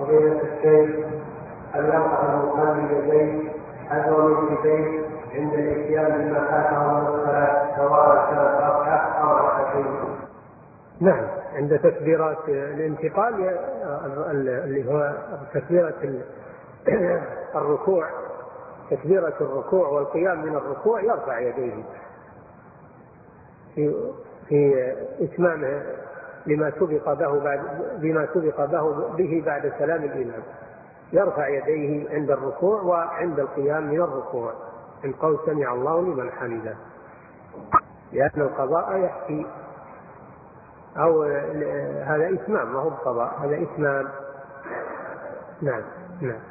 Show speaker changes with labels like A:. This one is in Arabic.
A: فضيلة الشيخ، هل يرفع المصلي يديه حذو ركبتيه عند الاتيان بما فاته من الصلاة سواء كانت ركعة أو ركعتين؟
B: نعم، عند تكبيرات الانتقال اللي هو تكبيرة الركوع، تكبيرة الركوع والقيام من الركوع يرفع يديه في إتمامه بما سبق به بعد سلام الإمام. يرفع يديه عند الركوع وعند القيام من الركوع عند قول سمع الله لمن حمده، لأن القضاء يحكي، أو هذا إتمام، ما هو القضاء، هذا إتمام. نعم.